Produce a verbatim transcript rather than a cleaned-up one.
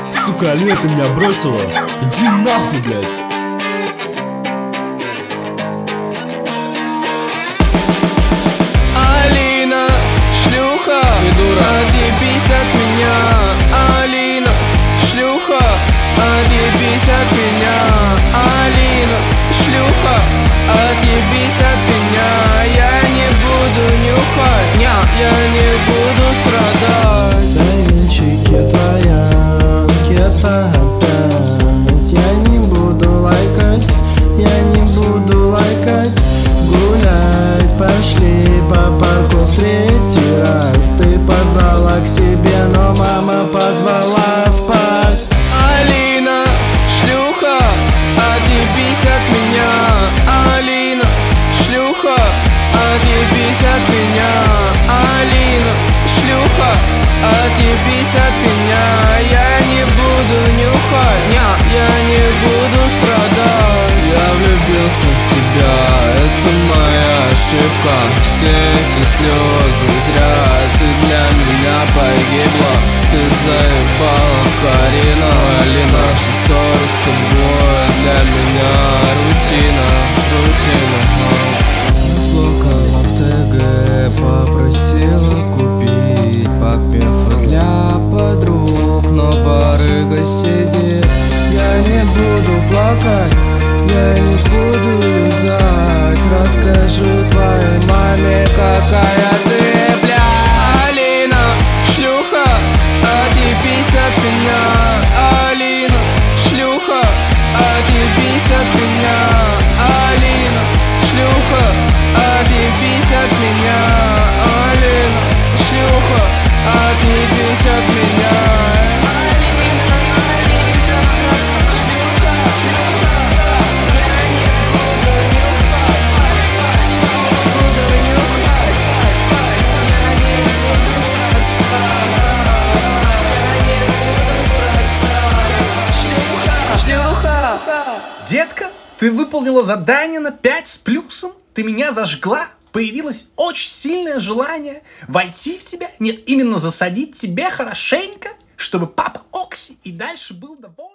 Сука, Алина, ты меня бросила. Иди нахуй, блядь. Алина, шлюха, отъебись от меня. Алина, шлюха, отъебись от меня. Алина, шлюха, отъебись от меня. Я не буду нюхать, ня, я не буду страдать. Венчики твоя, кета опять. Я не буду лайкать, я не буду лайкать. Гулять пошли по парку в третий раз. Ты позвала к себе, но мама позвала спать. Алина, шлюха, отъебись от меня. Алина, шлюха, отъебись от меня. Алина, шлюха, отъебись от меня. Я не буду нюхать, ня, я не буду страдать. Я влюбился в себя, это моя ошибка. Все эти слезы зря, ты для меня погибла. Ты заебала, Карина. Алина, все ссоры с тобой для меня рутина, рутина. Сблокала в ТГ, попросила купить пак пефа для подруг, но барыга сидит. Я не буду плакать, я не буду юзать. Расскажу твоей маме, какая ты, бля. Алина, шлюха, отъебись от меня. Алина, шлюха, отъебись от меня. Алина, шлюха, отъебись от меня. Алина, шлюха, отъебись от меня. Детка, ты выполнила задание на пять с плюсом, ты меня зажгла, появилось очень сильное желание войти в тебя, нет, именно засадить тебя хорошенько, чтобы папа Окси и дальше был доволен.